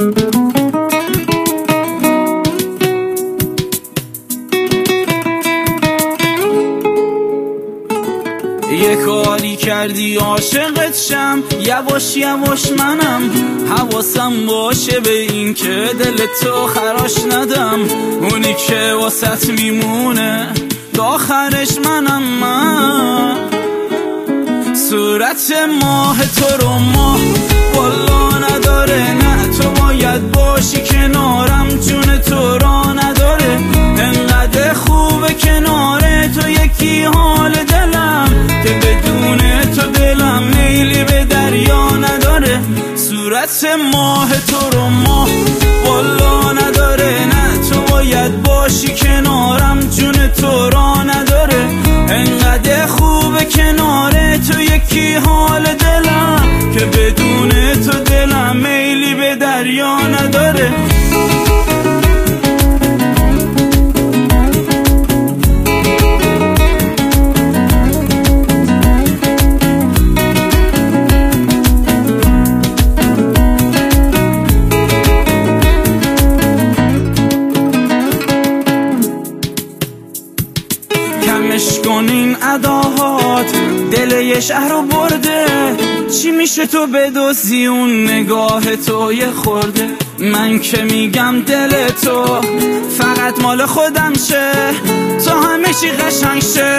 یه کاری کردی عاشقت شم، یواش یواش منم حواسم باشه به این که دل تو خراش ندم. اونی که واسط میمونه تا آخرش منم. من صورت ماه تو رو ماه والا نداره، نه تو باید باشی کنارم، جون تو را نداره. انقدر خوبه کنار تو یکی حال دلم که بدون تو دلم میلی به دریا نداره. صورت ماه تو رو ماه والا نداره، نه تو باید باشی کنارم، جون تو را نداره. انقدر خوبه کنار تو یکی حال دلم که بدون تو دلم میلی به دریا نداره. کمش کن این اداهات، دل یه شهر رو برده. چی میشه تو بدوزی اون نگاه تو یه خورده؟ من که میگم دل تو فقط مال خودم شه، تا همه چی قشنگ شه.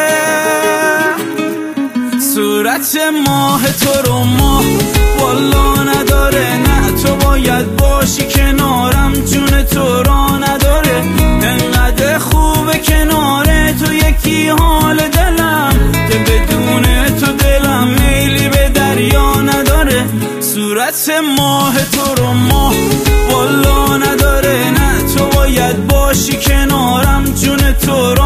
صورت ماه تو رو ماه والا نداره، نه تو باید باشی کنارم، جون تو را نداره. انقدر خوبه کنار تو یکی حال دلم که بدون تو دلم میلی به دریا نداره. صورت ماه تو رو ماه والا نداره، نه تو باید باشی کنارم، جون تو